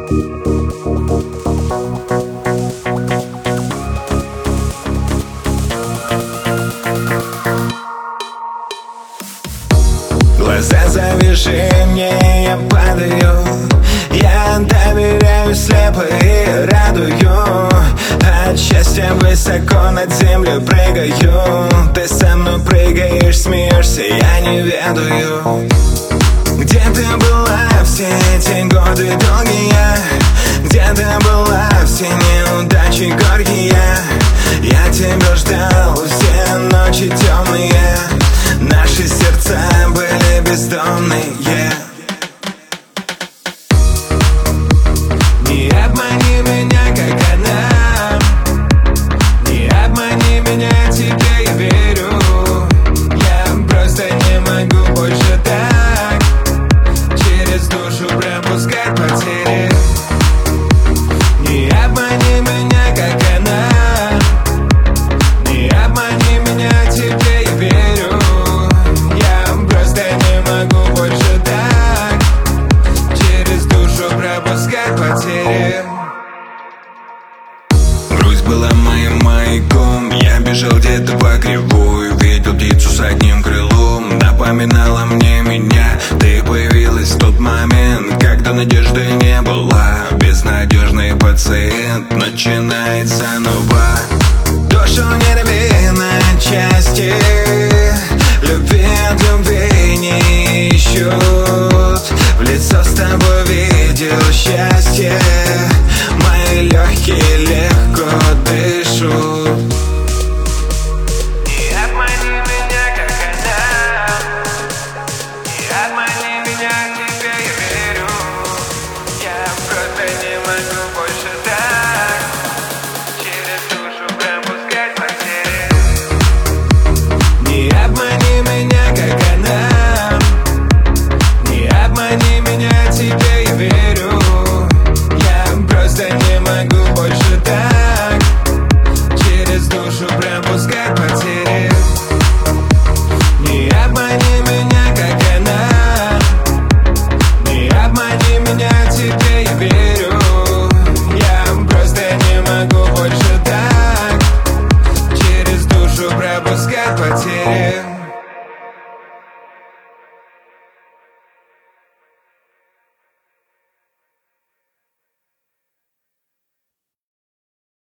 Глаза завяжи мне, я падаю. Я доверяюсь слепо и радую. От счастья высоко над землю прыгаю. Ты со мной прыгаешь, смеешься, я не ведаю. Где ты была все эти годы долгие? Где ты была все неудачи горькие? Я тебя ждал все ночи темные. Наши сердца были бездомные. Не обмани меня, как она. Не обмани меня, тебе я верю. Я просто не могу больше так через душу пропускать потери. Не обмани меня, как она. Не обмани меня, тебе я верю. Я просто не могу больше так через душу пропускать потери. Грусть была моим маяком. Я бежал где-то по кривой. Видел птицу с одним крылом. Напоминала мне меня. Ты появилась в тот момент, когда надежды не было. Безнадежный пациент начинает заново.